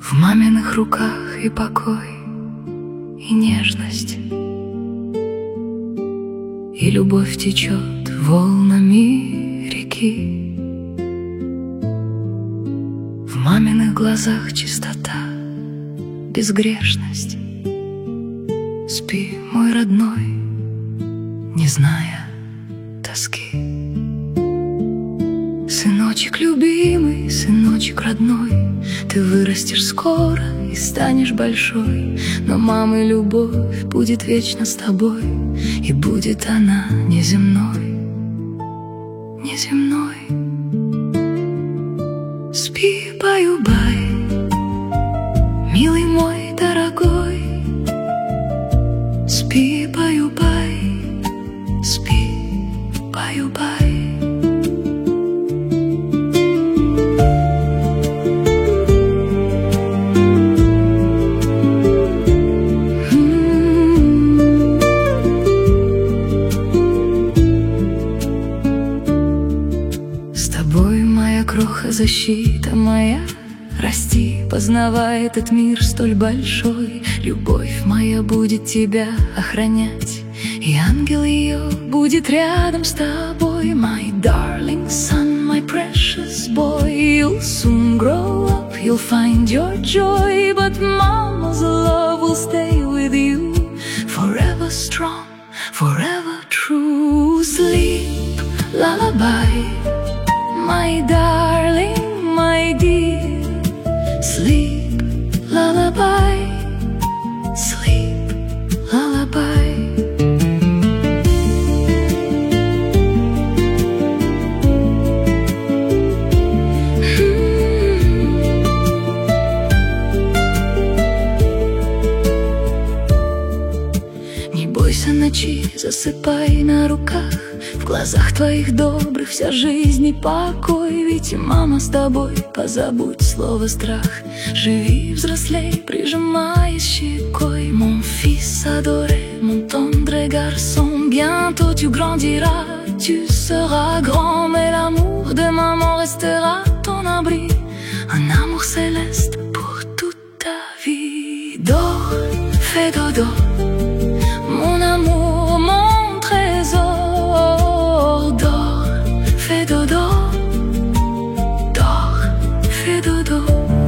В маминых руках и покой, и нежность, и любовь течет волнами реки. В маминых глазах чистота, безгрешность. Спи, мой родной, не зная тоски. Сыночек любимый, сыночек родной, ты вырастешь скоро и станешь большой, но мамы любовь будет вечно с тобой, и будет она неземной, неземной. Спи, баю-бай, милый мой дорогой. Спи, баю-бай, спи, баю-бай. С тобой, моя кроха, защита моя. Расти, познавай этот мир столь большой. Любовь моя будет тебя охранять, и ангел ее будет рядом с тобой. My darling son, my precious boy, you'll soon grow up, you'll find your joy. But mama's love will stay with you, forever strong, forever true. Sleep, lullaby, my darling, my dear. Sleep, lullaby, sleep, lullaby. Не бойся ночи, засыпай на руках. В глазах твоих добрых вся жизнь и покой. Ведь мама с тобой, позабудь слово страх. Живи, взрослей, прижимаясь щекой. Mon fils adoré, mon tendre garçon, bientôt tu grandiras, tu seras grand. Mais l'amour de maman restera ton abri, un amour céleste pour toute ta vie. Dors, fais dodo, mon amour, mon trésor. Dors, fais dodo, dors, fais dodo.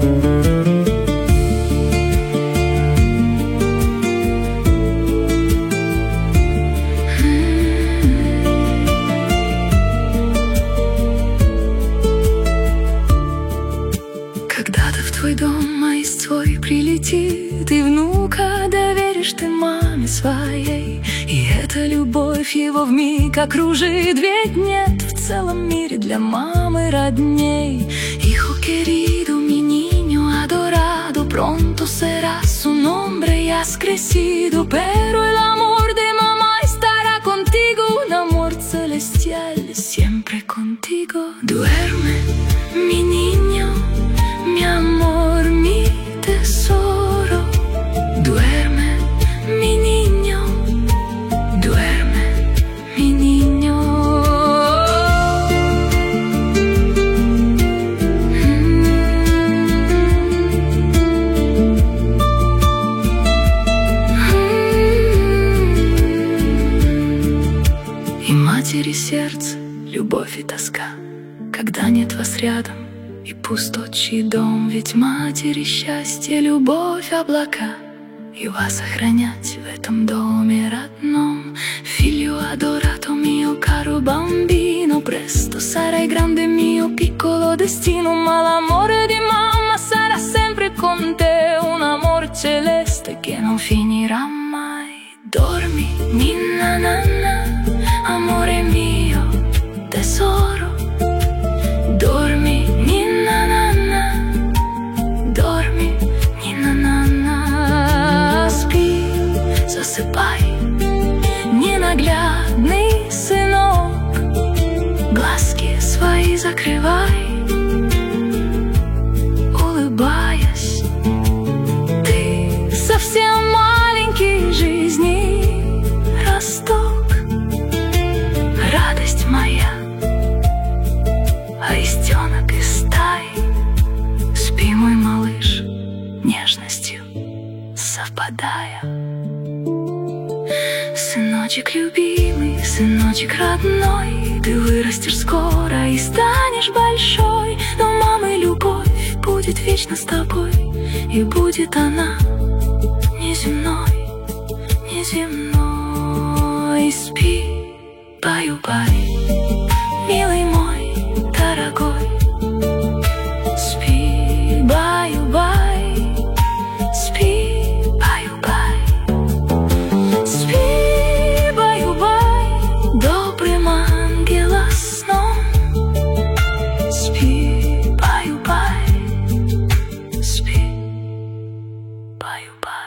Когда-то в твой дом маист свой прилетит, и внука доверишь ты маме своей. И эта любовь его вмиг окружит, ведь нет в целом мире для мамы родней. Hijo querido, mi niño adorado, pronto serás un hombre y has crecido, pero el amor de mamá estará contigo, un amor celestial siempre contigo. Duerme, mi niño, mi amor, mi tesoro. Duerme, mi niño, duerme, mi niño. И матери сердце, любовь и тоска, когда нет вас рядом, и пустотчий дом. Ведь матери счастье, любовь, облака, и вас охранять в этом доме родном. Figlio adorato mio caro bambino, presto sarai grande mio piccolo destino. Ma l'amore di mamma sarà sempre con te, un amor celeste che non finirà mai. Dormi, ninna nanna, amore mio, tesoro. Dormi, ninna nanna, dormi, ninna nanna. Спи, засыпай, ненаглядный сынок, глазки свои закрывай, улыбаясь. Ты совсем маленький, жизни росток, радость моя, аистенок из стаи. Спи, мой малыш, Сыночек любимый, сыночек родной, ты вырастешь скоро и станешь большой. Но мамы любовь будет вечно с тобой, и будет она неземной, неземной. Спи, баю-бай, милый мой, дорогой. Спи, баю-бай, спи, баю-бай. Спи, баю-бай, добрым ангела сном. Спи, баю-бай, спи, баю-бай.